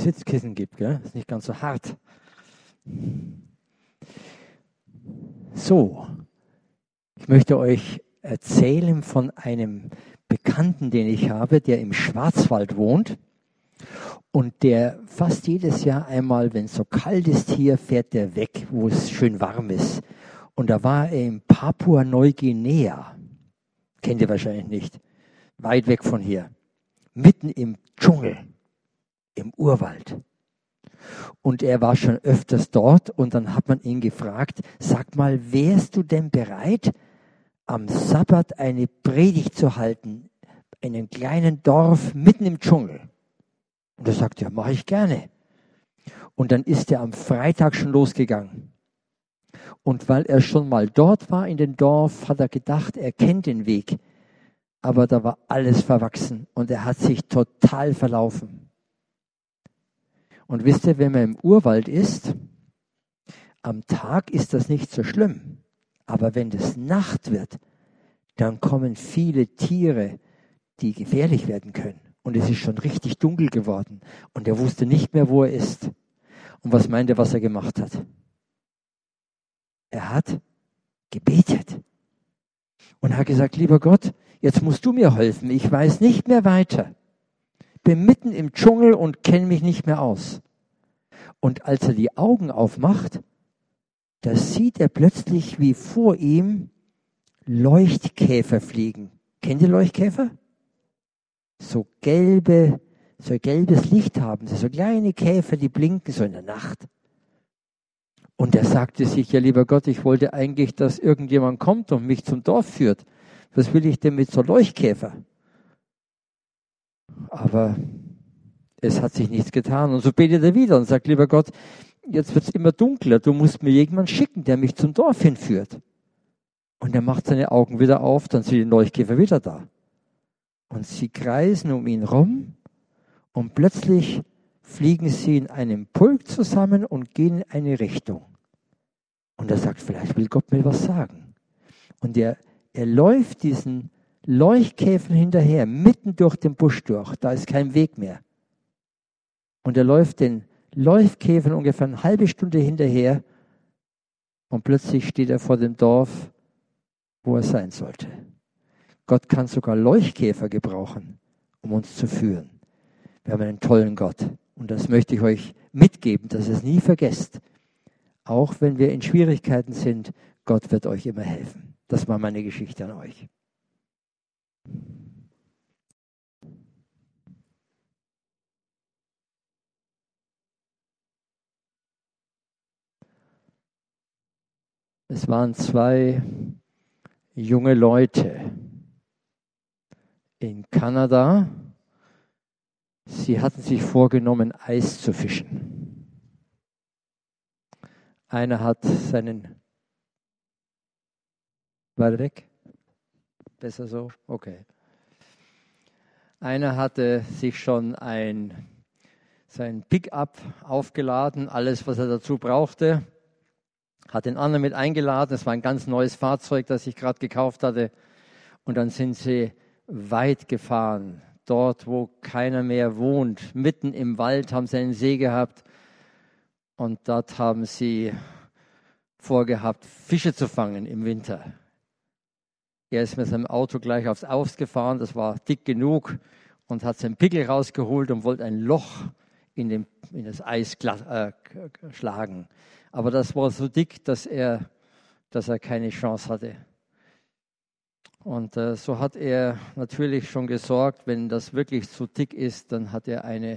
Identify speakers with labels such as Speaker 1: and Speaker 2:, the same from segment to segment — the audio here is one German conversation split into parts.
Speaker 1: Sitzkissen gibt, gell? Ist nicht ganz so hart. So, ich möchte euch erzählen von einem Bekannten, den ich habe, der im Schwarzwald wohnt und der fast jedes Jahr einmal, wenn es so kalt ist hier, fährt der weg, wo es schön warm ist. Und da war er in Papua-Neuguinea. Kennt ihr wahrscheinlich nicht. Weit weg von hier. Mitten im Dschungel, im Urwald. Und er war schon öfters dort und dann hat man ihn gefragt, sag mal, wärst du denn bereit, am Sabbat eine Predigt zu halten in einem kleinen Dorf mitten im Dschungel? Und er sagt, ja, mache ich gerne. Und dann ist er am Freitag schon losgegangen. Und weil er schon mal dort war in dem Dorf, hat er gedacht, er kennt den Weg. Aber da war alles verwachsen und er hat sich total verlaufen. Und wisst ihr, wenn man im Urwald ist, am Tag ist das nicht so schlimm. Aber wenn es Nacht wird, dann kommen viele Tiere, die gefährlich werden können. Und es ist schon richtig dunkel geworden. Und er wusste nicht mehr, wo er ist. Und was meint ihr, was er gemacht hat? Er hat gebetet. Und hat gesagt, lieber Gott, jetzt musst du mir helfen. Ich weiß nicht mehr weiter. Bin mitten im Dschungel und kenne mich nicht mehr aus. Und als er die Augen aufmacht, da sieht er plötzlich, wie vor ihm Leuchtkäfer fliegen. Kennt ihr Leuchtkäfer? So gelbes Licht haben sie, so kleine Käfer, die blinken so in der Nacht. Und er sagte sich, ja lieber Gott, ich wollte eigentlich, dass irgendjemand kommt und mich zum Dorf führt. Was will ich denn mit so Leuchtkäfer? Aber es hat sich nichts getan. Und so betet er wieder und sagt, lieber Gott, jetzt wird es immer dunkler, du musst mir jemanden schicken, der mich zum Dorf hinführt. Und er macht seine Augen wieder auf, dann sind die Leuchtkäfer wieder da. Und sie kreisen um ihn rum und plötzlich fliegen sie in einem Pulk zusammen und gehen in eine Richtung. Und er sagt, vielleicht will Gott mir was sagen. Und er läuft diesen Leuchtkäfern hinterher, mitten durch den Busch durch. Da ist kein Weg mehr. Und er läuft den Leuchtkäfern ungefähr eine halbe Stunde hinterher und plötzlich steht er vor dem Dorf, wo er sein sollte. Gott kann sogar Leuchtkäfer gebrauchen, um uns zu führen. Wir haben einen tollen Gott. Und das möchte ich euch mitgeben, dass ihr es nie vergesst. Auch wenn wir in Schwierigkeiten sind, Gott wird euch immer helfen. Das war meine Geschichte an euch. Es waren zwei junge Leute in Kanada. Sie hatten sich vorgenommen, Eis zu fischen. Einer hat seinen... War weg? Besser so? Okay. Einer hatte sich schon sein Pickup aufgeladen, alles, was er dazu brauchte. Hat den anderen mit eingeladen. Es war ein ganz neues Fahrzeug, das ich gerade gekauft hatte. Und dann sind sie weit gefahren. Dort, wo keiner mehr wohnt. Mitten im Wald haben sie einen See gehabt. Und dort haben sie vorgehabt, Fische zu fangen im Winter. Er ist mit seinem Auto gleich aufs Aus gefahren. Das war dick genug. Und hat seinen Pickel rausgeholt und wollte ein Loch in das Eis schlagen. Aber das war so dick, dass er keine Chance hatte. Und so hat er natürlich schon gesorgt, wenn das wirklich zu dick ist, dann hat er eine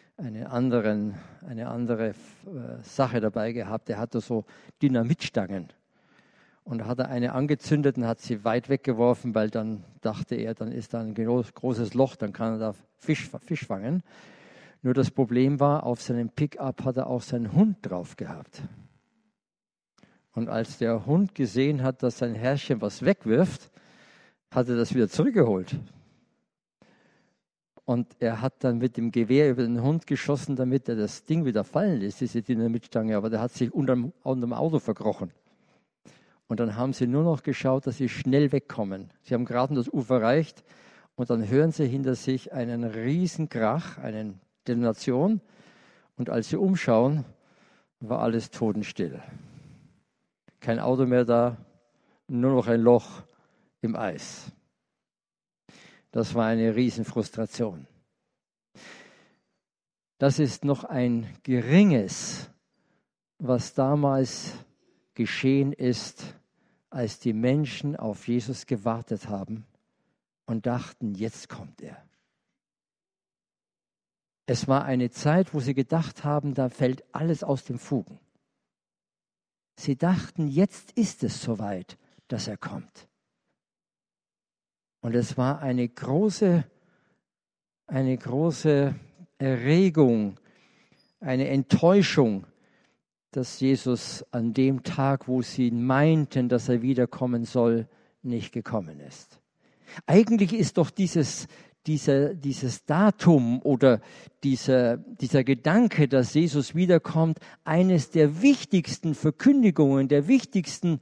Speaker 1: andere Sache dabei gehabt. Er hatte so Dynamitstangen. Und da hat er eine angezündet und hat sie weit weggeworfen, weil dann dachte er, dann ist da ein großes Loch, dann kann er da Fisch fangen. Nur das Problem war, auf seinem Pickup hat er auch seinen Hund drauf gehabt. Und als der Hund gesehen hat, dass sein Herrchen was wegwirft, hat er das wieder zurückgeholt. Und er hat dann mit dem Gewehr über den Hund geschossen, damit er das Ding wieder fallen lässt, diese Dynamitstange. Aber der hat sich unterm Auto verkrochen. Und dann haben sie nur noch geschaut, dass sie schnell wegkommen. Sie haben gerade das Ufer erreicht und dann hören sie hinter sich einen riesen Krach, eine Detonation. Und als sie umschauen, war alles totenstill. Kein Auto mehr da, nur noch ein Loch im Eis. Das war eine Riesenfrustration. Das ist noch ein geringes, was damals geschehen ist, als die Menschen auf Jesus gewartet haben und dachten, jetzt kommt er. Es war eine Zeit, wo sie gedacht haben, da fällt alles aus den Fugen. Sie dachten, jetzt ist es soweit, dass er kommt. Und es war eine große Erregung, eine Enttäuschung, dass Jesus an dem Tag, wo sie meinten, dass er wiederkommen soll, nicht gekommen ist. Eigentlich ist doch dieses Datum oder dieser Gedanke, dass Jesus wiederkommt, eines der wichtigsten Verkündigungen, der wichtigsten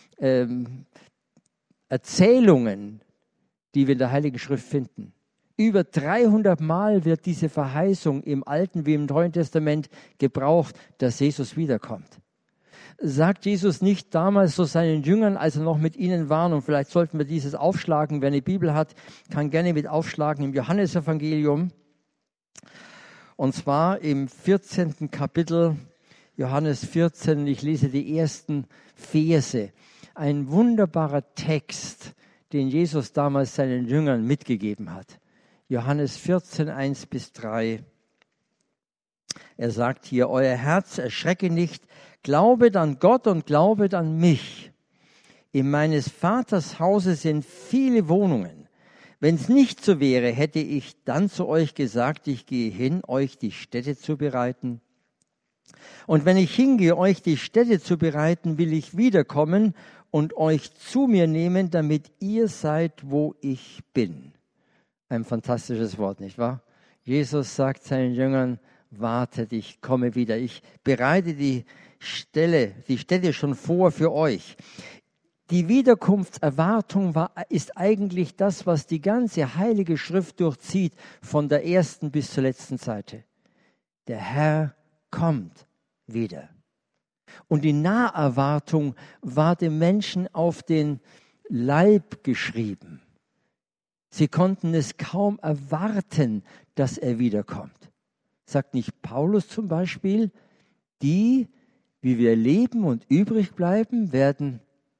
Speaker 1: Erzählungen, die wir in der Heiligen Schrift finden. Über 300 Mal wird diese Verheißung im Alten wie im Neuen Testament gebraucht, dass Jesus wiederkommt. Sagt Jesus nicht damals zu seinen Jüngern, als er noch mit ihnen war, und vielleicht sollten wir dieses aufschlagen, wer eine Bibel hat, kann gerne mit aufschlagen im Johannesevangelium. Und zwar im 14. Kapitel, Johannes 14, ich lese die ersten Verse. Ein wunderbarer Text, den Jesus damals seinen Jüngern mitgegeben hat. Johannes 14, 1-3. Er sagt hier, euer Herz erschrecke nicht, glaubet an Gott und glaubet an mich. In meines Vaters Hause sind viele Wohnungen. Wenn es nicht so wäre, hätte ich dann zu euch gesagt, ich gehe hin, euch die Stätte zu bereiten. Und wenn ich hingehe, euch die Stätte zu bereiten, will ich wiederkommen und euch zu mir nehmen, damit ihr seid, wo ich bin. Ein fantastisches Wort, nicht wahr? Jesus sagt seinen Jüngern, wartet, ich komme wieder. Ich bereite die Stätte schon vor für euch. Die Wiederkunftserwartung ist eigentlich das, was die ganze Heilige Schrift durchzieht, von der ersten bis zur letzten Seite. Der Herr kommt wieder. Und die Naherwartung war dem Menschen auf den Leib geschrieben. Sie konnten es kaum erwarten, dass er wiederkommt. Sagt nicht Paulus zum Beispiel, die, wie wir leben und übrig bleiben, werden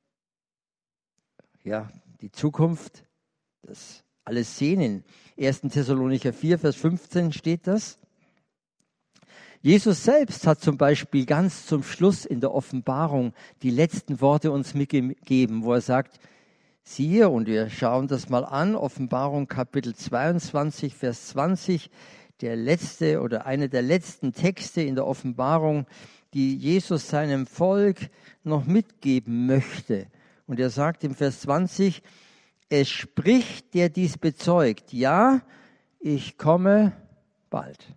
Speaker 1: die Zukunft, das alles sehen. In 1. Thessalonicher 4, Vers 15 steht das. Jesus selbst hat zum Beispiel ganz zum Schluss in der Offenbarung die letzten Worte uns mitgegeben, wo er sagt, siehe, und wir schauen das mal an, Offenbarung Kapitel 22, Vers 20, der letzte oder einer der letzten Texte in der Offenbarung, die Jesus seinem Volk noch mitgeben möchte. Und er sagt im Vers 20, es spricht, der dies bezeugt, ja, ich komme bald.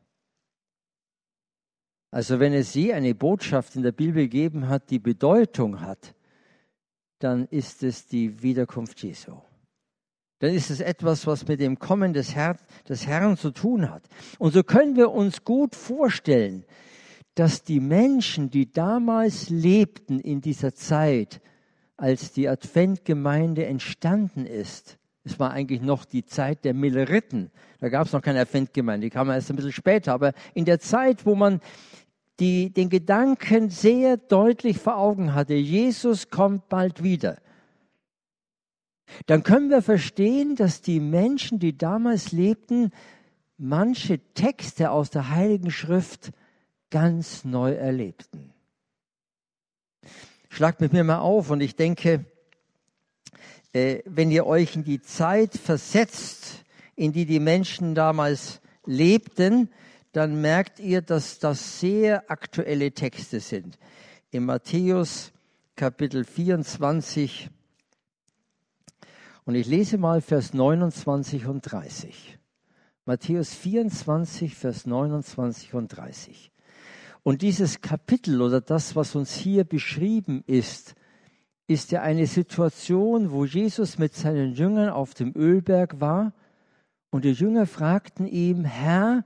Speaker 1: Also wenn es je eine Botschaft in der Bibel gegeben hat, die Bedeutung hat, dann ist es die Wiederkunft Jesu. Dann ist es etwas, was mit dem Kommen des Herrn zu tun hat. Und so können wir uns gut vorstellen, dass die Menschen, die damals lebten in dieser Zeit, als die Adventgemeinde entstanden ist, es war eigentlich noch die Zeit der Milleriten, da gab es noch keine Adventgemeinde, die kam erst ein bisschen später, aber in der Zeit, wo man den Gedanken sehr deutlich vor Augen hatte, Jesus kommt bald wieder, dann können wir verstehen, dass die Menschen, die damals lebten, manche Texte aus der Heiligen Schrift ganz neu erlebten. Schlagt mit mir mal auf und ich denke, wenn ihr euch in die Zeit versetzt, in die die Menschen damals lebten, dann merkt ihr, dass das sehr aktuelle Texte sind. In Matthäus Kapitel 24 und ich lese mal Vers 29 und 30. Matthäus 24, Vers 29 und 30. Und dieses Kapitel oder das, was uns hier beschrieben ist ja eine Situation, wo Jesus mit seinen Jüngern auf dem Ölberg war und die Jünger fragten ihm, Herr,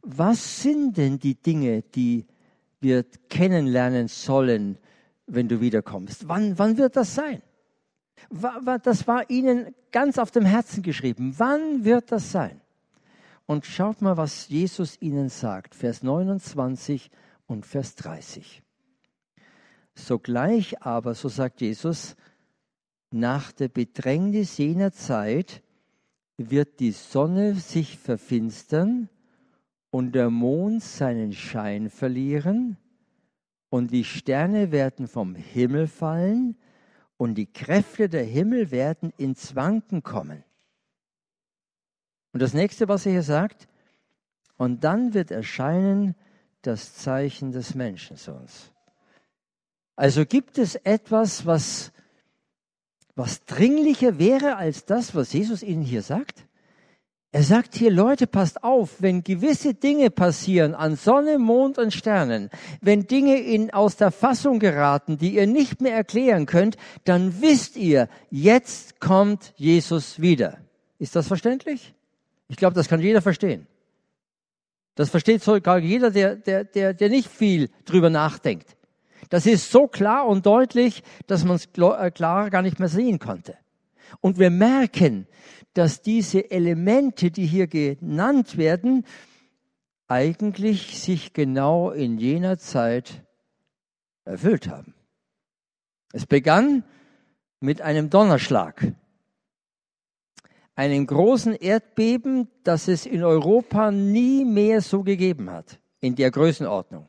Speaker 1: was sind denn die Dinge, die wir kennenlernen sollen, wenn du wiederkommst? Wann wird das sein? Das war ihnen ganz auf dem Herzen geschrieben. Wann wird das sein? Und schaut mal, was Jesus ihnen sagt. Vers 29 und Vers 30. Sogleich aber, so sagt Jesus, nach der Bedrängnis jener Zeit wird die Sonne sich verfinstern und der Mond seinen Schein verlieren und die Sterne werden vom Himmel fallen und die Kräfte der Himmel werden ins Wanken kommen. Und das nächste, was er hier sagt, und dann wird erscheinen das Zeichen des Menschensohns. Also gibt es etwas, was dringlicher wäre als das, was Jesus ihnen hier sagt? Er sagt hier, Leute, passt auf, wenn gewisse Dinge passieren an Sonne, Mond und Sternen, wenn Dinge aus der Fassung geraten, die ihr nicht mehr erklären könnt, dann wisst ihr, jetzt kommt Jesus wieder. Ist das verständlich? Ich glaube, das kann jeder verstehen. Das versteht sogar jeder, der nicht viel drüber nachdenkt. Das ist so klar und deutlich, dass man es klar gar nicht mehr sehen konnte. Und wir merken, dass diese Elemente, die hier genannt werden, eigentlich sich genau in jener Zeit erfüllt haben. Es begann mit einem Donnerschlag, einem großen Erdbeben, das es in Europa nie mehr so gegeben hat, in der Größenordnung.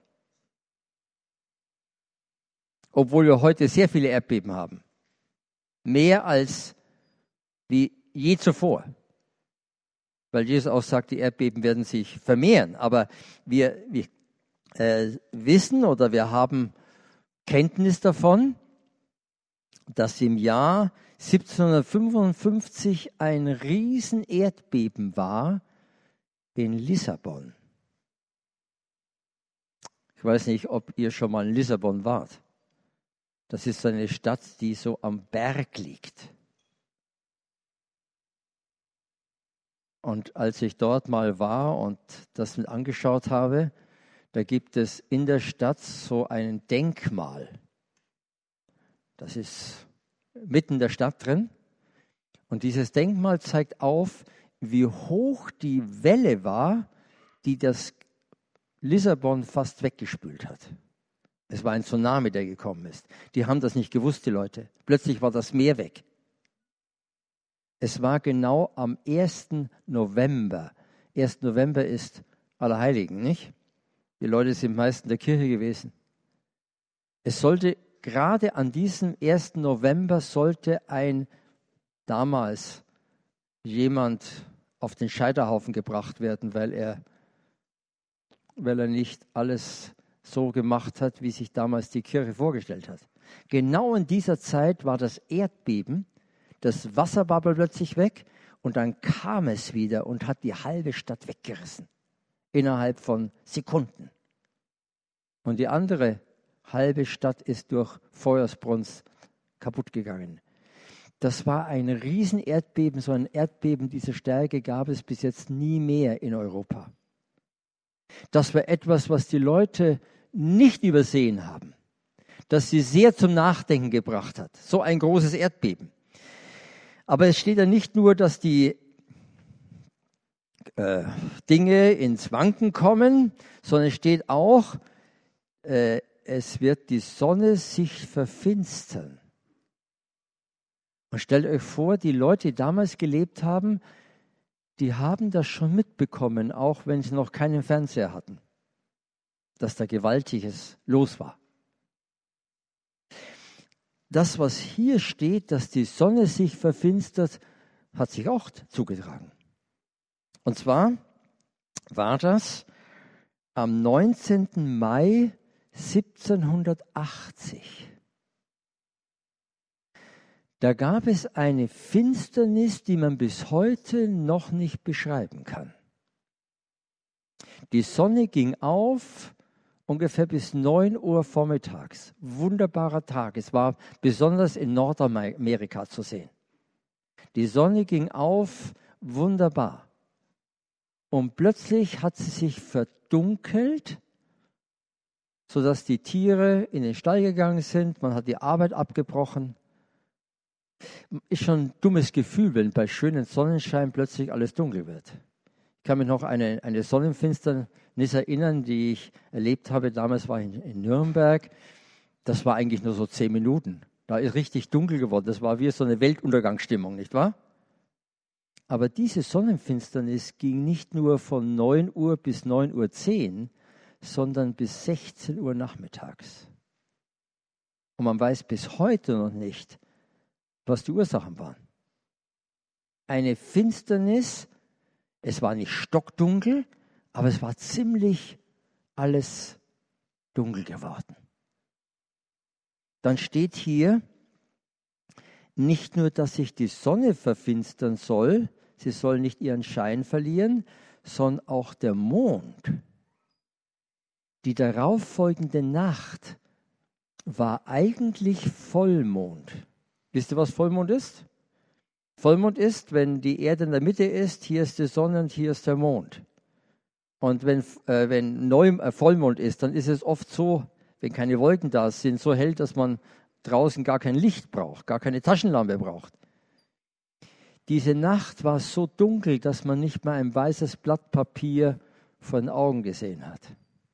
Speaker 1: Obwohl wir heute sehr viele Erdbeben haben. Mehr als wie je zuvor. Weil Jesus auch sagt, die Erdbeben werden sich vermehren. Aber wir wissen oder wir haben Kenntnis davon, dass im Jahr 1755 ein riesen Erdbeben war in Lissabon. Ich weiß nicht, ob ihr schon mal in Lissabon wart. Das ist eine Stadt, die so am Berg liegt. Und als ich dort mal war und das mit angeschaut habe, da gibt es in der Stadt so ein Denkmal. Das ist mitten in der Stadt drin. Und dieses Denkmal zeigt auf, wie hoch die Welle war, die das Lissabon fast weggespült hat. Es war ein Tsunami, der gekommen ist. Die haben das nicht gewusst, die Leute. Plötzlich war das Meer weg. Es war genau am 1. November. 1. November ist Allerheiligen, nicht? Die Leute sind meist in der Kirche gewesen. Es sollte gerade an diesem 1. November sollte damals jemand auf den Scheiterhaufen gebracht werden, weil er nicht alles so gemacht hat, wie sich damals die Kirche vorgestellt hat. Genau in dieser Zeit war das Erdbeben, das Wasser war plötzlich weg und dann kam es wieder und hat die halbe Stadt weggerissen. Innerhalb von Sekunden. Und die andere halbe Stadt ist durch Feuersbrunst kaputt gegangen. Das war ein Riesenerdbeben, so ein Erdbeben dieser Stärke gab es bis jetzt nie mehr in Europa. Das war etwas, was die Leute nicht übersehen haben, das sie sehr zum Nachdenken gebracht hat. So ein großes Erdbeben. Aber es steht ja nicht nur, dass die Dinge ins Wanken kommen, sondern es steht auch, es wird die Sonne sich verfinstern. Und stellt euch vor, die Leute, die damals gelebt haben, die haben das schon mitbekommen, auch wenn sie noch keinen Fernseher hatten, dass da Gewaltiges los war. Das, was hier steht, dass die Sonne sich verfinstert, hat sich auch zugetragen. Und zwar war das am 19. Mai 1780. Da gab es eine Finsternis, die man bis heute noch nicht beschreiben kann. Die Sonne ging auf ungefähr bis 9 Uhr vormittags. Wunderbarer Tag. Es war besonders in Nordamerika zu sehen. Die Sonne ging auf, wunderbar. und plötzlich hat sie sich verdunkelt, sodass die Tiere in den Stall gegangen sind. Man hat die Arbeit abgebrochen. Ist schon ein dummes Gefühl, wenn bei schönem Sonnenschein plötzlich alles dunkel wird. Ich kann mich noch an eine Sonnenfinsternis erinnern, die ich erlebt habe. Damals war ich in Nürnberg. Das war eigentlich nur so 10 Minuten. Da ist richtig dunkel geworden. Das war wie so eine Weltuntergangsstimmung, nicht wahr? Aber diese Sonnenfinsternis ging nicht nur von 9 Uhr bis 9:10 Uhr, sondern bis 16 Uhr nachmittags. Und man weiß bis heute noch nicht, was die Ursachen waren. Eine Finsternis, es war nicht stockdunkel, aber es war ziemlich alles dunkel geworden. Dann steht hier, nicht nur, dass sich die Sonne verfinstern soll, sie soll nicht ihren Schein verlieren, sondern auch der Mond. Die darauffolgende Nacht war eigentlich Vollmond. Wisst ihr, was Vollmond ist? Vollmond ist, wenn die Erde in der Mitte ist, hier ist die Sonne und hier ist der Mond. Und wenn Vollmond ist, dann ist es oft so, wenn keine Wolken da sind, so hell, dass man draußen gar kein Licht braucht, gar keine Taschenlampe braucht. Diese Nacht war so dunkel, dass man nicht mal ein weißes Blatt Papier vor den Augen gesehen hat.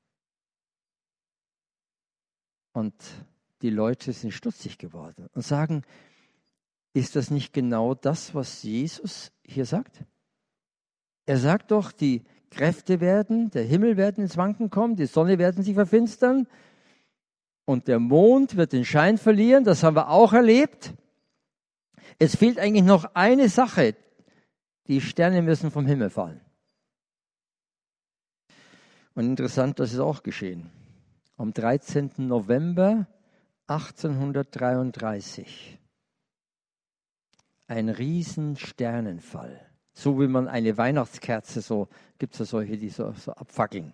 Speaker 1: Und die Leute sind stutzig geworden und sagen, ist das nicht genau das, was Jesus hier sagt? Er sagt doch, die Kräfte werden, der Himmel werden ins Wanken kommen, die Sonne werden sich verfinstern und der Mond wird den Schein verlieren. Das haben wir auch erlebt. Es fehlt eigentlich noch eine Sache. Die Sterne müssen vom Himmel fallen. Und interessant, das ist auch geschehen. Am 13. November 1833. Ein riesen Sternenfall. So wie man eine Weihnachtskerze, so gibt es ja solche, die so abfackeln.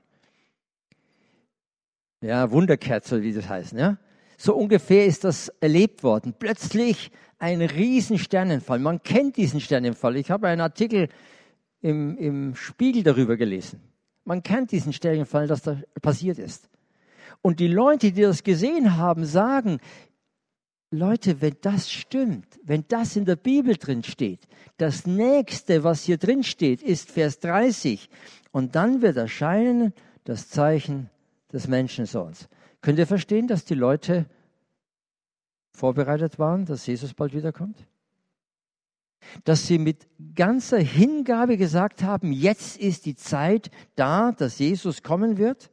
Speaker 1: Ja, Wunderkerze, wie das heißt. Ja? So ungefähr ist das erlebt worden. Plötzlich ein riesen Sternenfall. Man kennt diesen Sternenfall. Ich habe einen Artikel im Spiegel darüber gelesen. Man kennt diesen Sternenfall, dass da passiert ist. Und die Leute, die das gesehen haben, sagen, Leute, wenn das stimmt, wenn das in der Bibel drin steht, das Nächste, was hier drin steht, ist Vers 30. Und dann wird erscheinen das Zeichen des Menschensohns. Könnt ihr verstehen, dass die Leute vorbereitet waren, dass Jesus bald wiederkommt? Dass sie mit ganzer Hingabe gesagt haben, jetzt ist die Zeit da, dass Jesus kommen wird?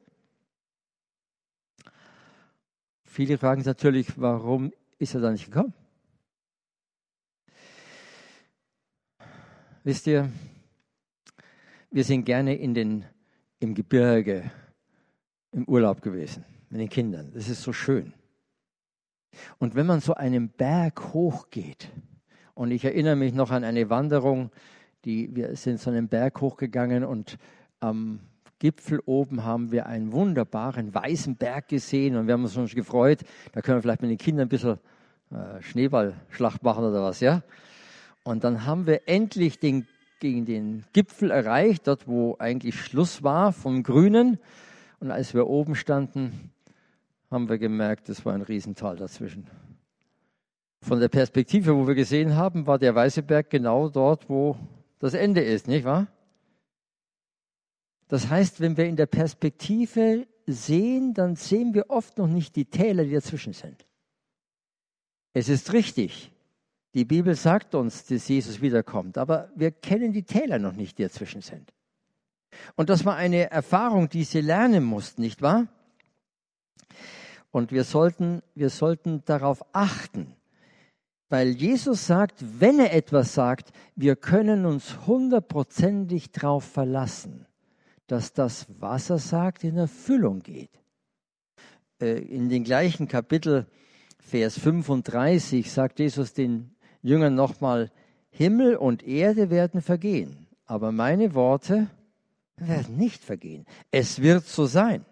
Speaker 1: Viele fragen natürlich, warum ist er da nicht gekommen? Wisst ihr, wir sind gerne im Gebirge im Urlaub gewesen, mit den Kindern. Das ist so schön. Und wenn man so einen Berg hochgeht, und ich erinnere mich noch an eine Wanderung, wir sind so einen Berg hochgegangen und am Gipfel oben haben wir einen wunderbaren weißen Berg gesehen und wir haben uns schon gefreut, da können wir vielleicht mit den Kindern ein bisschen Schneeballschlacht machen oder was, ja. Und dann haben wir endlich gegen den Gipfel erreicht, dort wo eigentlich Schluss war vom Grünen. Und als wir oben standen, haben wir gemerkt, es war ein Riesental dazwischen. Von der Perspektive, wo wir gesehen haben, war der weiße Berg genau dort, wo das Ende ist, nicht wahr? Das heißt, wenn wir in der Perspektive sehen, dann sehen wir oft noch nicht die Täler, die dazwischen sind. Es ist richtig, die Bibel sagt uns, dass Jesus wiederkommt, aber wir kennen die Täler noch nicht, die dazwischen sind. Und das war eine Erfahrung, die sie lernen mussten, nicht wahr? Und wir sollten darauf achten, weil Jesus sagt, wenn er etwas sagt, wir können uns 100%ig darauf verlassen, dass das, was er sagt, in Erfüllung geht. In den gleichen Kapitel, Vers 35, sagt Jesus den Jüngern nochmal, Himmel und Erde werden vergehen, aber meine Worte werden nicht vergehen. Es wird so sein.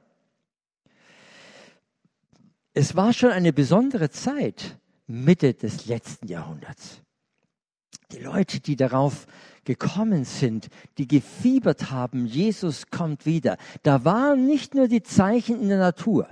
Speaker 1: Es war schon eine besondere Zeit, Mitte des letzten Jahrhunderts. Die Leute, die darauf gekommen sind, die gefiebert haben, Jesus kommt wieder. Da waren nicht nur die Zeichen in der Natur.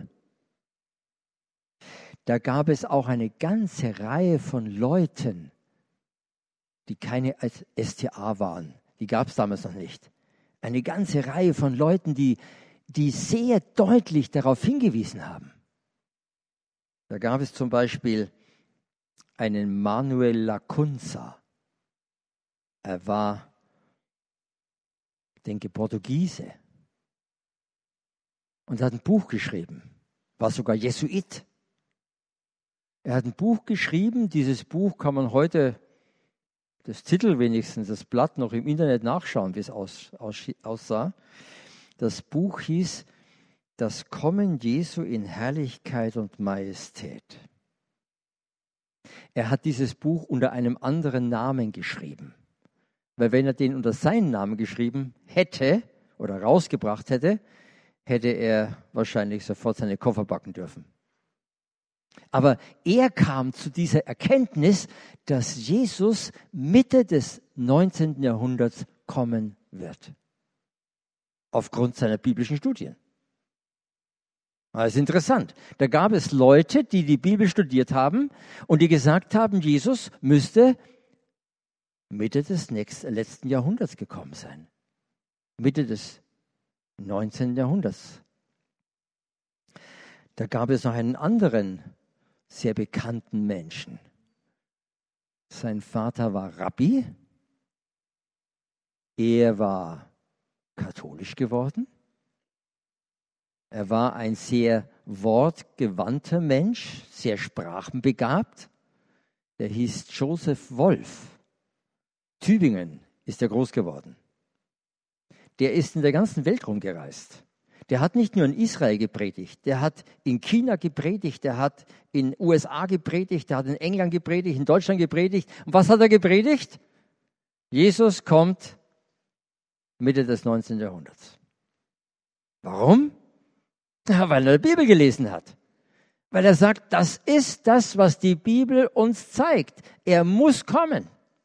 Speaker 1: Da gab es auch eine ganze Reihe von Leuten, die keine STA waren. Die gab es damals noch nicht. Eine ganze Reihe von Leuten, die sehr deutlich darauf hingewiesen haben. Da gab es zum Beispiel einen Manuel Lacunza. Er war, ich denke, Portugiese und hat ein Buch geschrieben, war sogar Jesuit. Er hat ein Buch geschrieben, dieses Buch kann man heute, das Titel wenigstens, das Blatt noch im Internet nachschauen, wie es aussah. Das Buch hieß Das Kommen Jesu in Herrlichkeit und Majestät. Er hat dieses Buch unter einem anderen Namen geschrieben. Weil wenn er den unter seinen Namen geschrieben hätte oder rausgebracht hätte, hätte er wahrscheinlich sofort seine Koffer packen dürfen. Aber er kam zu dieser Erkenntnis, dass Jesus Mitte des 19. Jahrhunderts kommen wird. Aufgrund seiner biblischen Studien. Das ist interessant. Da gab es Leute, die die Bibel studiert haben und die gesagt haben, Jesus müsste Mitte des letzten Jahrhunderts gekommen sein. Mitte des 19. Jahrhunderts. Da gab es noch einen anderen sehr bekannten Menschen. Sein Vater war Rabbi. Er war katholisch geworden. Er war ein sehr wortgewandter Mensch, sehr sprachenbegabt. Der hieß Joseph Wolf. Tübingen ist er groß geworden. Der ist in der ganzen Welt rumgereist. Der hat nicht nur in Israel gepredigt, der hat in China gepredigt, der hat in USA gepredigt, der hat in England gepredigt, in Deutschland gepredigt. Und was hat er gepredigt? Jesus kommt Mitte des 19. Jahrhunderts. Warum? Ja, weil er die Bibel gelesen hat. Weil er sagt, das ist das, was die Bibel uns zeigt. Er muss kommen.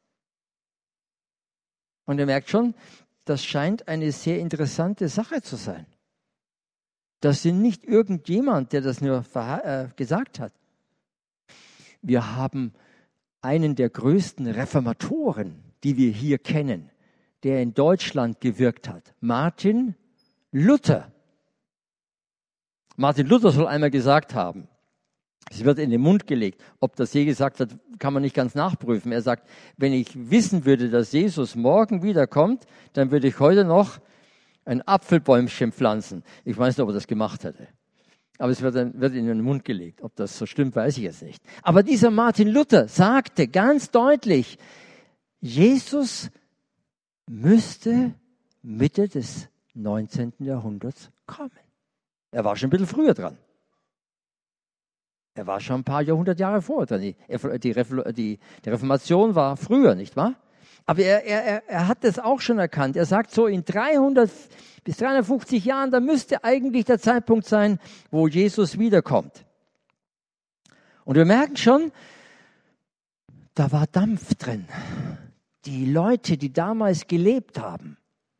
Speaker 1: Und ihr merkt schon, das scheint eine sehr interessante Sache zu sein. Das sind nicht irgendjemand, der das nur gesagt hat. Wir haben einen der größten Reformatoren, die wir hier kennen, der in Deutschland gewirkt hat, Martin Luther. Martin Luther soll einmal gesagt haben, es wird in den Mund gelegt, ob das je gesagt hat, kann man nicht ganz nachprüfen. Er sagt, wenn ich wissen würde, dass Jesus morgen wiederkommt, dann würde ich heute noch ein Apfelbäumchen pflanzen. Ich weiß nicht, ob er das gemacht hätte. Aber es wird in den Mund gelegt. Ob das so stimmt, weiß ich jetzt nicht. Aber dieser Martin Luther sagte ganz deutlich, Jesus müsste Mitte des 19. Jahrhunderts kommen. Er war schon ein bisschen früher dran. Er war schon ein paar Jahrhundert Jahre vorher dran. Die Reformation war früher, nicht wahr? Aber er hat das auch schon erkannt. Er sagt so, in 300 bis 350 Jahren, da müsste eigentlich der Zeitpunkt sein, wo Jesus wiederkommt. Und wir merken schon, da war Dampf drin. Die Leute, die damals gelebt haben,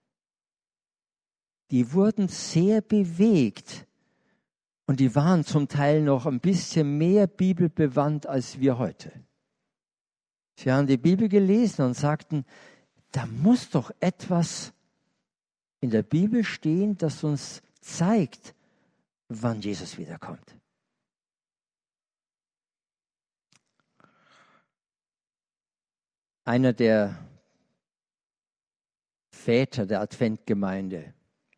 Speaker 1: die wurden sehr bewegt. Und die waren zum Teil noch ein bisschen mehr bibelbewandt als wir heute. Sie haben die Bibel gelesen und sagten, da muss doch etwas in der Bibel stehen, das uns zeigt, wann Jesus wiederkommt. Einer der Väter der Adventgemeinde,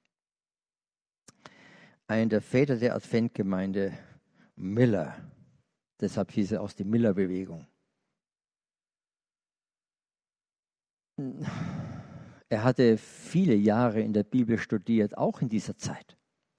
Speaker 1: Miller, deshalb hieß er aus der Miller-Bewegung. Er hatte viele Jahre in der Bibel studiert, auch in dieser Zeit.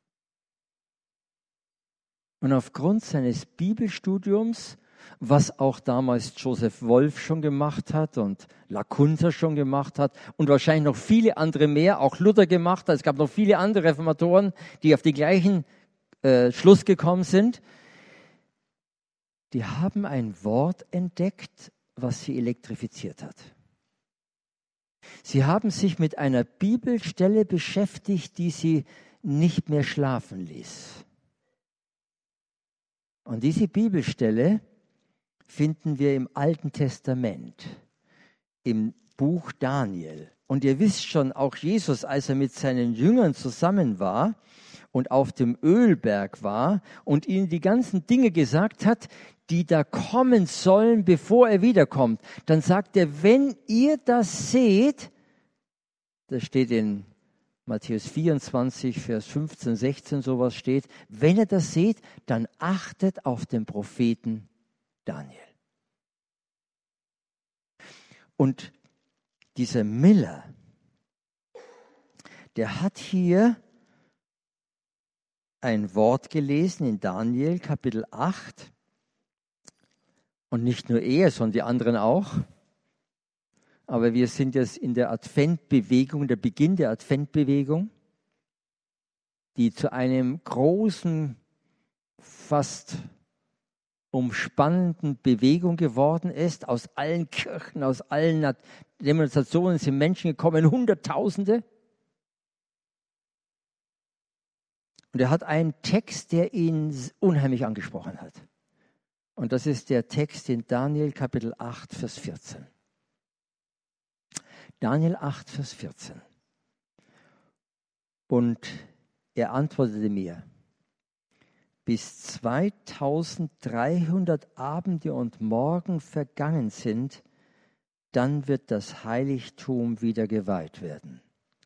Speaker 1: Und aufgrund seines Bibelstudiums, was auch damals Joseph Wolf schon gemacht hat und Lacunza schon gemacht hat und wahrscheinlich noch viele andere mehr, auch Luther gemacht hat, es gab noch viele andere Reformatoren, die auf den gleichen Schluss gekommen sind, die haben ein Wort entdeckt, was sie elektrifiziert hat. Sie haben sich mit einer Bibelstelle beschäftigt, die sie nicht mehr schlafen ließ. Und diese Bibelstelle finden wir im Alten Testament, im Buch Daniel. Und ihr wisst schon, auch Jesus, als er mit seinen Jüngern zusammen war und auf dem Ölberg war und ihnen die ganzen Dinge gesagt hat, die da kommen sollen, bevor er wiederkommt, dann sagt er, wenn ihr das seht, das steht in Matthäus 24, Vers 15, 16, sowas steht, wenn ihr das seht, dann achtet auf den Propheten Daniel. Und dieser Miller, der hat hier ein Wort gelesen in Daniel Kapitel 8. Und nicht nur er, sondern die anderen auch. Aber wir sind jetzt in der Adventbewegung, der Beginn der Adventbewegung, die zu einem großen, fast umspannenden Bewegung geworden ist. Aus allen Kirchen, aus allen Demonstrationen sind Menschen gekommen, Hunderttausende. Und er hat einen Text, der ihn unheimlich angesprochen hat. Und das ist der Text in Daniel Kapitel 8, Vers 14. Daniel 8, Vers 14. Und er antwortete mir, bis 2300 Abende und Morgen vergangen sind, dann wird das Heiligtum wieder geweiht werden.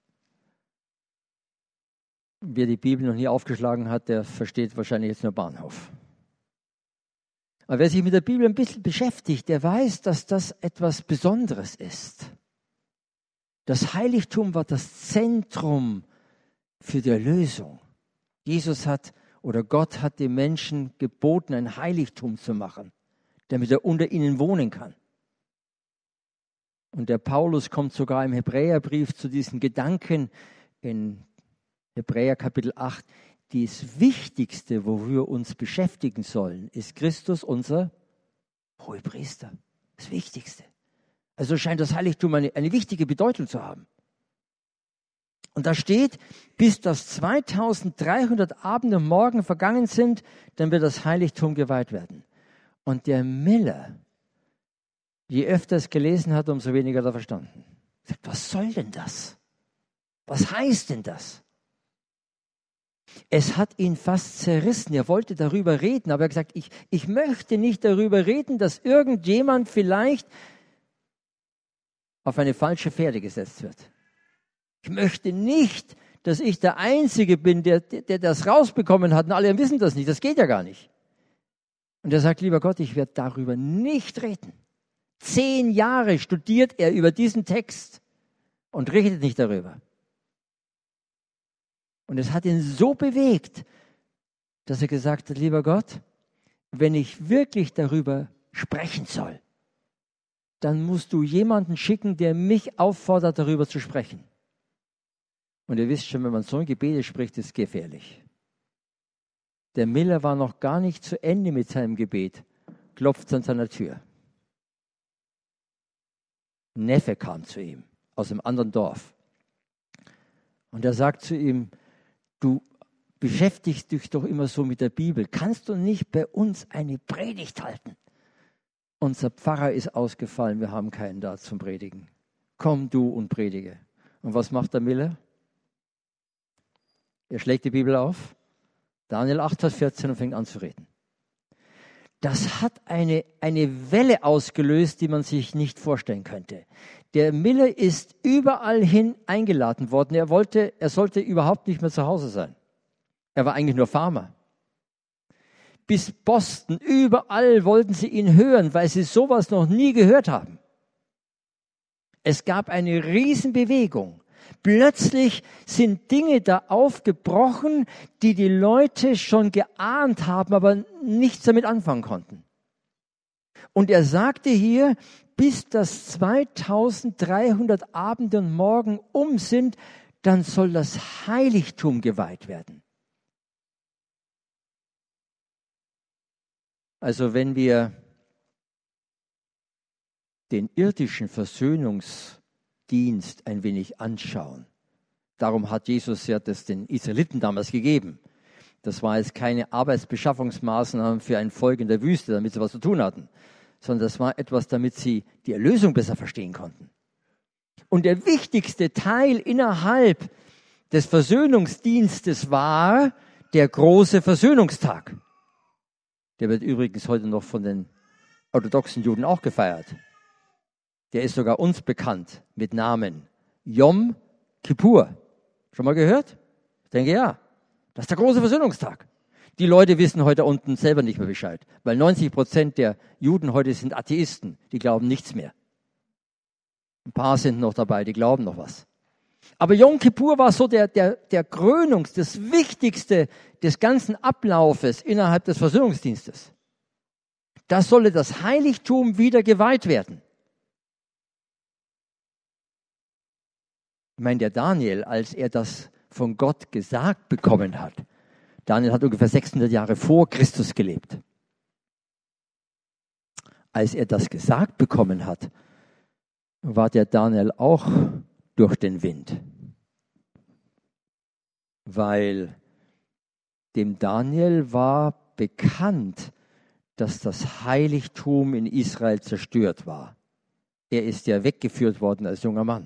Speaker 1: Wer die Bibel noch nie aufgeschlagen hat, der versteht wahrscheinlich jetzt nur Bahnhof. Aber wer sich mit der Bibel ein bisschen beschäftigt, der weiß, dass das etwas Besonderes ist. Das Heiligtum war das Zentrum für die Erlösung. Jesus hat oder Gott hat den Menschen geboten, ein Heiligtum zu machen, damit er unter ihnen wohnen kann. Und der Paulus kommt sogar im Hebräerbrief zu diesen Gedanken in Hebräer Kapitel 8. Das Wichtigste, wo wir uns beschäftigen sollen, ist Christus, unser Hohepriester. Das Wichtigste. Also scheint das Heiligtum eine wichtige Bedeutung zu haben. Und da steht, bis das 2300 Abende und Morgen vergangen sind, dann wird das Heiligtum geweiht werden. Und der Miller, je öfter es gelesen hat, umso weniger hat er verstanden. Er sagt, was soll denn das? Was heißt denn das? Es hat ihn fast zerrissen. Er wollte darüber reden, aber er hat gesagt, ich möchte nicht darüber reden, dass irgendjemand vielleicht auf eine falsche Fährte gesetzt wird. Ich möchte nicht, dass ich der Einzige bin, der das rausbekommen hat und alle wissen das nicht. Das geht ja gar nicht. Und er sagt, lieber Gott, ich werde darüber nicht reden. 10 Jahre studiert er über diesen Text und redet nicht darüber. Und es hat ihn so bewegt, dass er gesagt hat, lieber Gott, wenn ich wirklich darüber sprechen soll, dann musst du jemanden schicken, der mich auffordert, darüber zu sprechen. Und ihr wisst schon, wenn man so ein Gebet spricht, ist es gefährlich. Der Miller war noch gar nicht zu Ende mit seinem Gebet, klopft an seiner Tür. Ein Neffe kam zu ihm aus einem anderen Dorf. Und er sagt zu ihm, du beschäftigst dich doch immer so mit der Bibel. Kannst du nicht bei uns eine Predigt halten? Unser Pfarrer ist ausgefallen, wir haben keinen da zum Predigen. Komm du und predige. Und was macht der Miller? Er schlägt die Bibel auf, Daniel 8, Vers 14 und fängt an zu reden. Das hat eine Welle ausgelöst, die man sich nicht vorstellen könnte. Der Miller ist überall hin eingeladen worden. Er sollte überhaupt nicht mehr zu Hause sein. Er war eigentlich nur Farmer. Bis Boston, überall wollten sie ihn hören, weil sie sowas noch nie gehört haben. Es gab eine Riesenbewegung. Plötzlich sind Dinge da aufgebrochen, die die Leute schon geahnt haben, aber nichts damit anfangen konnten. Und er sagte hier, bis das 2300 Abende und Morgen um sind, dann soll das Heiligtum geweiht werden. Also wenn wir den irdischen Versöhnungsdienst Dienst ein wenig anschauen. Darum hat Jesus ja das den Israeliten damals gegeben. Das war jetzt keine Arbeitsbeschaffungsmaßnahme für ein Volk in der Wüste, damit sie was zu tun hatten, sondern das war etwas, damit sie die Erlösung besser verstehen konnten. Und der wichtigste Teil innerhalb des Versöhnungsdienstes war der große Versöhnungstag. Der wird übrigens heute noch von den orthodoxen Juden auch gefeiert. Der ist sogar uns bekannt mit Namen Yom Kippur. Schon mal gehört? Ich denke ja. Das ist der große Versöhnungstag. Die Leute wissen heute unten selber nicht mehr Bescheid, weil 90% der Juden heute sind Atheisten. Die glauben nichts mehr. Ein paar sind noch dabei, die glauben noch was. Aber Yom Kippur war so der Krönungs, das Wichtigste des ganzen Ablaufes innerhalb des Versöhnungsdienstes. Da solle das Heiligtum wieder geweiht werden. Ich meine, der Daniel, als er das von Gott gesagt bekommen hat, Daniel hat ungefähr 600 Jahre vor Christus gelebt. Als er das gesagt bekommen hat, war der Daniel auch durch den Wind. Weil dem Daniel war bekannt, dass das Heiligtum in Israel zerstört war. Er ist ja weggeführt worden als junger Mann.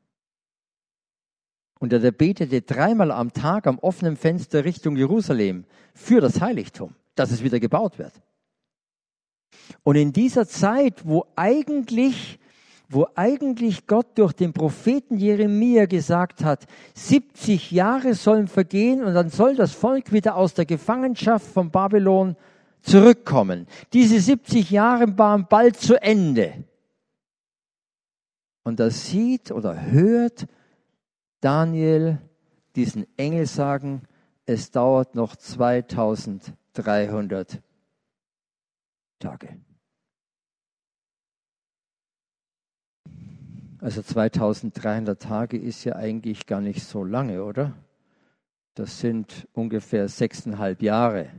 Speaker 1: Und er betete 3-mal am Tag am offenen Fenster Richtung Jerusalem für das Heiligtum, dass es wieder gebaut wird. Und in dieser Zeit, wo eigentlich Gott durch den Propheten Jeremia gesagt hat, 70 Jahre sollen vergehen und dann soll das Volk wieder aus der Gefangenschaft von Babylon zurückkommen. Diese 70 Jahre waren bald zu Ende. Und da sieht oder hört Daniel diesen Engel sagen, es dauert noch 2300 Tage. Also 2300 Tage ist ja eigentlich gar nicht so lange, oder? Das sind ungefähr 6,5 Jahre.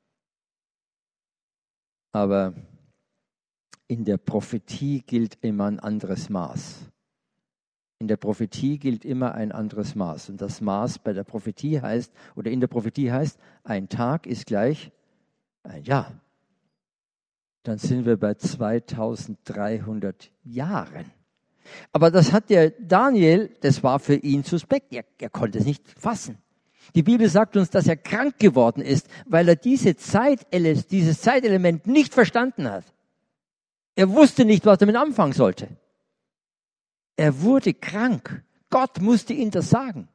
Speaker 1: Aber in der Prophetie gilt immer ein anderes Maß. In der Prophetie gilt immer ein anderes Maß. Und das Maß bei der Prophetie heißt, oder in der Prophetie heißt, ein Tag ist gleich ein Jahr. Dann sind wir bei 2300 Jahren. Aber das hat der Daniel, das war für ihn suspekt. Er konnte es nicht fassen. Die Bibel sagt uns, dass er krank geworden ist, weil er dieses Zeitelement nicht verstanden hat. Er wusste nicht, was er damit anfangen sollte. Er wurde krank. Gott musste ihm das sagen.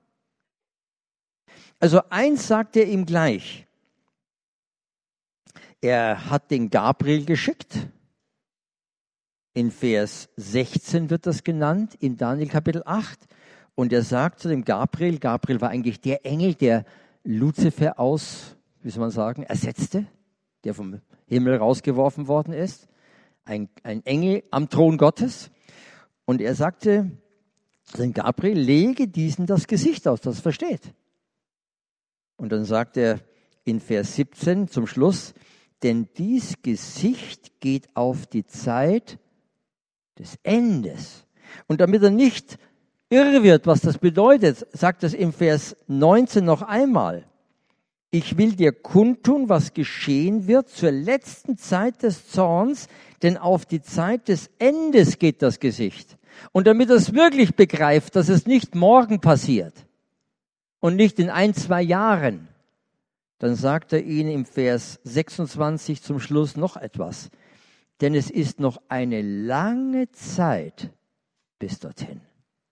Speaker 1: Also eins sagt er ihm gleich. Er hat den Gabriel geschickt. In Vers 16 wird das genannt, in Daniel Kapitel 8. Und er sagt zu dem Gabriel war eigentlich der Engel, der Luzifer ersetzte, der vom Himmel rausgeworfen worden ist. Ein Engel am Thron Gottes. Und er sagte, den Gabriel, lege diesen das Gesicht aus, das versteht. Und dann sagt er in Vers 17 zum Schluss, denn dies Gesicht geht auf die Zeit des Endes. Und damit er nicht irre wird, was das bedeutet, sagt es im Vers 19 noch einmal. Ich will dir kundtun, was geschehen wird zur letzten Zeit des Zorns, denn auf die Zeit des Endes geht das Gesicht. Und damit er es wirklich begreift, dass es nicht morgen passiert und nicht in 1-2 Jahren, dann sagt er ihnen im Vers 26 zum Schluss noch etwas. Denn es ist noch eine lange Zeit bis dorthin.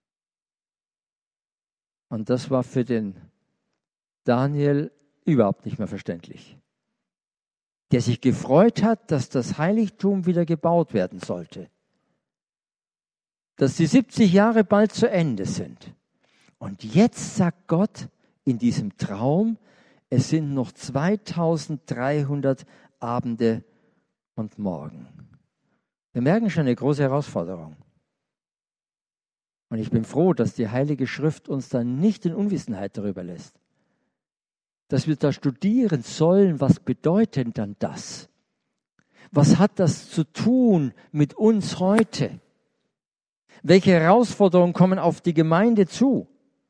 Speaker 1: Und das war für den Daniel überhaupt nicht mehr verständlich. Der sich gefreut hat, dass das Heiligtum wieder gebaut werden sollte. Dass die 70 Jahre bald zu Ende sind. Und jetzt sagt Gott in diesem Traum, es sind noch 2300 Abende und Morgen. Wir merken schon eine große Herausforderung. Und ich bin froh, dass die Heilige Schrift uns dann nicht in Unwissenheit darüber lässt. Dass wir da studieren sollen, was bedeutet dann das? Was hat das zu tun mit uns heute? Welche Herausforderungen kommen auf die Gemeinde zu?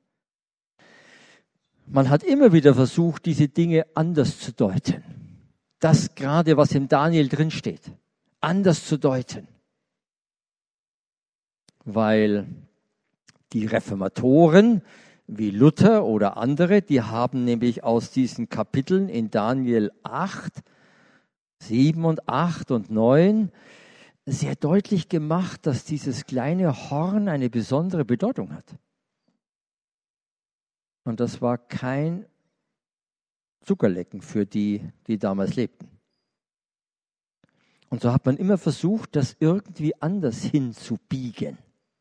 Speaker 1: Man hat immer wieder versucht, diese Dinge anders zu deuten. Das gerade, was im Daniel drinsteht, anders zu deuten. Weil die Reformatoren wie Luther oder andere, die haben nämlich aus diesen Kapiteln in Daniel 8, 7 und 8 und 9 sehr deutlich gemacht, dass dieses kleine Horn eine besondere Bedeutung hat. Und das war kein Zuckerlecken für die, die damals lebten. Und so hat man immer versucht, das irgendwie anders hinzubiegen.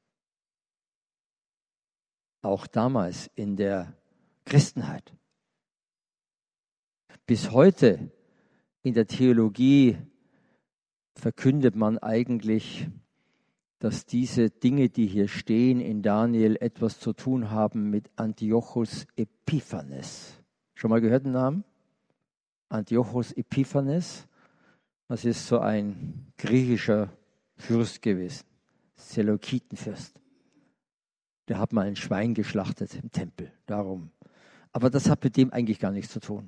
Speaker 1: Auch damals in der Christenheit. Bis heute in der Theologie verkündet man eigentlich, dass diese Dinge, die hier stehen in Daniel, etwas zu tun haben mit Antiochus Epiphanes. Schon mal gehört den Namen? Antiochus Epiphanes. Das ist so ein griechischer Fürst gewesen, Seleukitenfürst. Der hat mal ein Schwein geschlachtet im Tempel, darum. Aber das hat mit dem eigentlich gar nichts zu tun.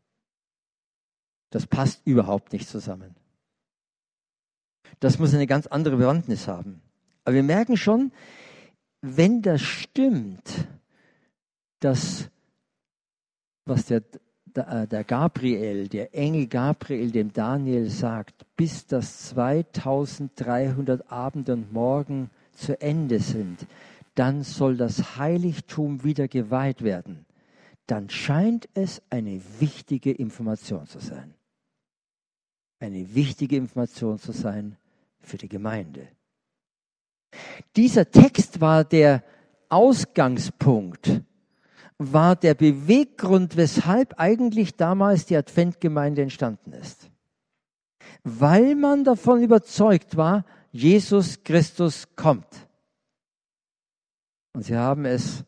Speaker 1: Das passt überhaupt nicht zusammen. Das muss eine ganz andere Bewandtnis haben. Aber wir merken schon, wenn das stimmt, dass was der Gabriel, der Engel Gabriel dem Daniel sagt, bis das 2300 Abend und Morgen zu Ende sind, dann soll das Heiligtum wieder geweiht werden. Dann scheint es eine wichtige Information zu sein. Eine wichtige Information zu sein für die Gemeinde. Dieser Text war der Ausgangspunkt, war der Beweggrund, weshalb eigentlich damals die Adventgemeinde entstanden ist. Weil man davon überzeugt war, Jesus Christus kommt. Und sie haben es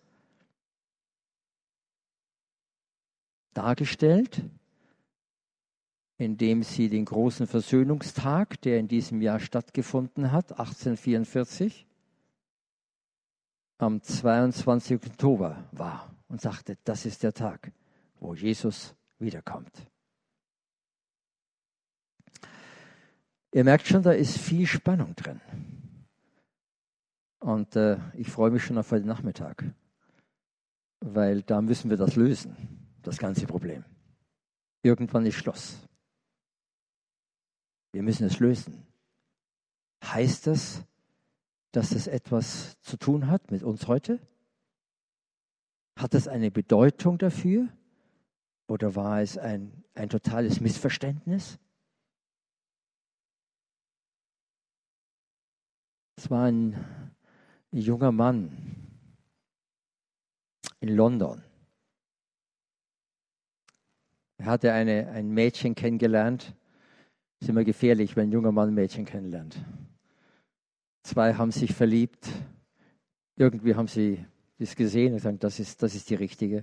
Speaker 1: dargestellt, indem sie den großen Versöhnungstag, der in diesem Jahr stattgefunden hat, 1844, am 22. Oktober war und sagte, das ist der Tag, wo Jesus wiederkommt. Ihr merkt schon, da ist viel Spannung drin. Und ich freue mich schon auf heute Nachmittag, weil da müssen wir das lösen, das ganze Problem. Irgendwann ist Schluss. Wir müssen es lösen. Heißt das, dass es etwas zu tun hat mit uns heute? Hat es eine Bedeutung dafür? Oder war es ein totales Missverständnis? Es war ein junger Mann in London. Er hatte ein Mädchen kennengelernt. Es ist immer gefährlich, wenn ein junger Mann ein Mädchen kennenlernt. Zwei haben sich verliebt. Irgendwie haben sie das gesehen und gesagt, das ist die richtige.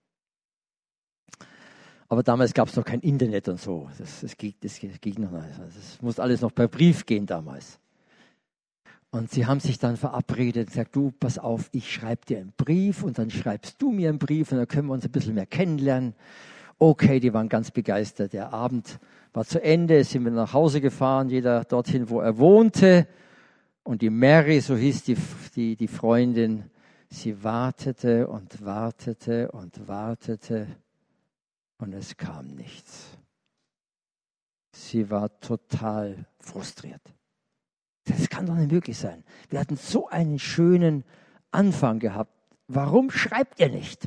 Speaker 1: Aber damals gab es noch kein Internet und so. Das ging noch nicht. Das musste alles noch per Brief gehen damals. Und sie haben sich dann verabredet und gesagt, du, pass auf, ich schreibe dir einen Brief und dann schreibst du mir einen Brief und dann können wir uns ein bisschen mehr kennenlernen. Okay, die waren ganz begeistert. Der Abend war zu Ende, sind wir nach Hause gefahren, jeder dorthin, wo er wohnte. Und die Mary, so hieß die Freundin, sie wartete und wartete und wartete und es kam nichts. Sie war total frustriert. Das kann doch nicht möglich sein. Wir hatten so einen schönen Anfang gehabt. Warum schreibt ihr nicht?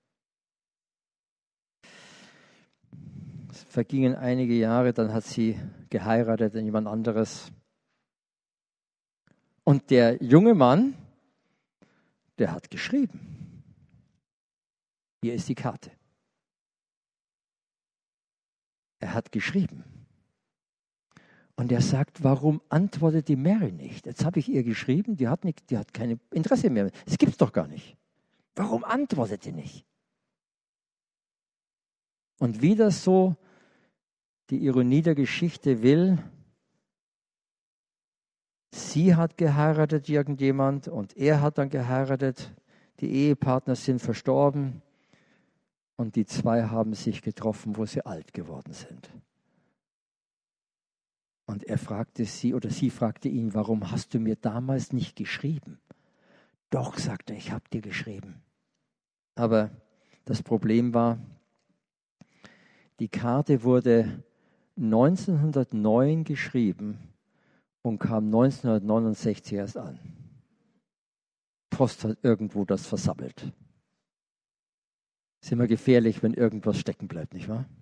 Speaker 1: Es vergingen einige Jahre, dann hat sie geheiratet an jemand anderes. Und der junge Mann, der hat geschrieben. Hier ist die Karte. Er hat geschrieben. Und er sagt, warum antwortet die Mary nicht? Jetzt habe ich ihr geschrieben, die hat kein Interesse mehr. Das gibt es doch gar nicht. Warum antwortet die nicht? Und wie das so die Ironie der Geschichte will, sie hat geheiratet, irgendjemand, und er hat dann geheiratet. Die Ehepartner sind verstorben und die zwei haben sich getroffen, wo sie alt geworden sind. Und er fragte sie, oder sie fragte ihn, warum hast du mir damals nicht geschrieben? Doch, sagte er, ich habe dir geschrieben. Aber das Problem war, die Karte wurde 1909 geschrieben und kam 1969 erst an. Post hat irgendwo das versammelt. Ist immer gefährlich, wenn irgendwas stecken bleibt, nicht wahr?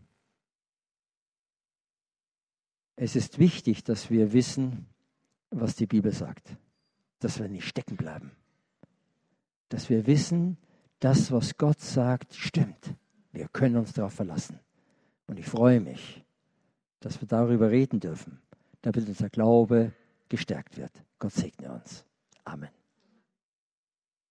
Speaker 1: Es ist wichtig, dass wir wissen, was die Bibel sagt. Dass wir nicht stecken bleiben. Dass wir wissen, das, was Gott sagt, stimmt. Wir können uns darauf verlassen. Und ich freue mich, dass wir darüber reden dürfen, damit unser Glaube gestärkt wird. Gott segne uns. Amen.